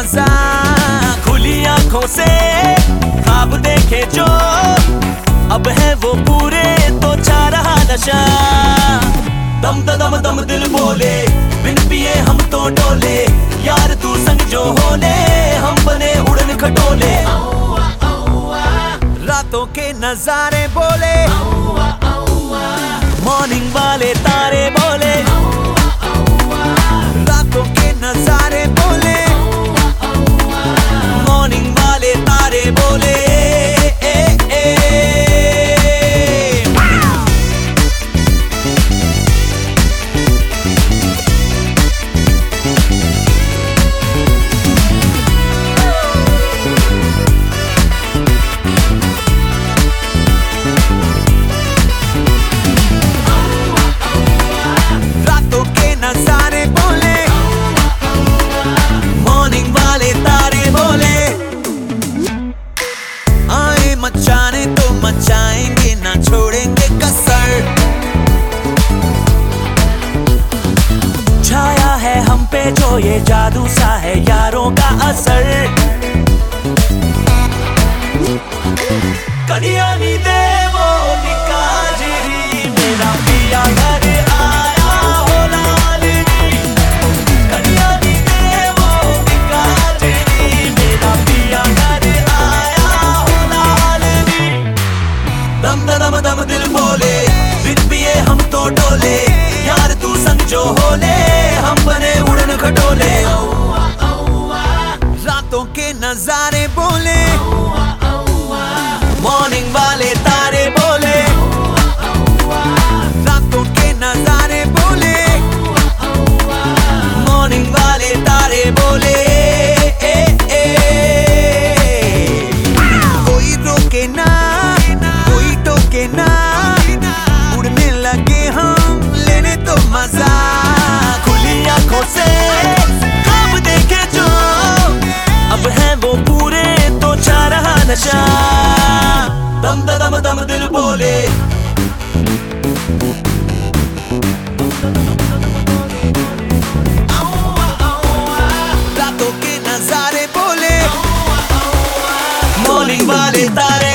मजा। खुली आंखों से ख्वाब देखे जो अब है वो पूरे, तो चाह रहा नशा। दम दम दम दिल बोले, बिन पिए हम तो डोले, यार तू संग जो होले, हम बने उड़न खटोले। रातों के नजारे बोले, मॉर्निंग वाले तारे बोले। रातों के नजारे बोले, मॉर्निंग वाले तारे बोले। मचाने तो मचाएंगे, ना छोड़ेंगे कसर। छाया है हम पे जो ये जादू सा है यारों का असर। कनिया नी देवो निकाजरी, मेरा पिया घर आया हो लालनी। कनिया नी देवो निकाजरी, मेरा पिया घर आया हो लालनी। दम दम दम दिल बोले, बिन पिए हम तो डोले, यार तू संग जो होले, हम बने उड़न खटोले। रातों के नजारे बोले, मॉर्निंग वाले तारे बोले। रातों के नजारे बोले, मॉर्निंग वाले तारे बोले। कोई रोके ना, कोई टोके ना, उड़ने लगे हम, लेने तो मजा। खुली आंखों से ख्वाब देखे जो अब है वो पूरे, तो चाह रहा नशा। दम दम दम दिल बोले, रातों के नजारे बोले, मॉर्निंग वाले तारे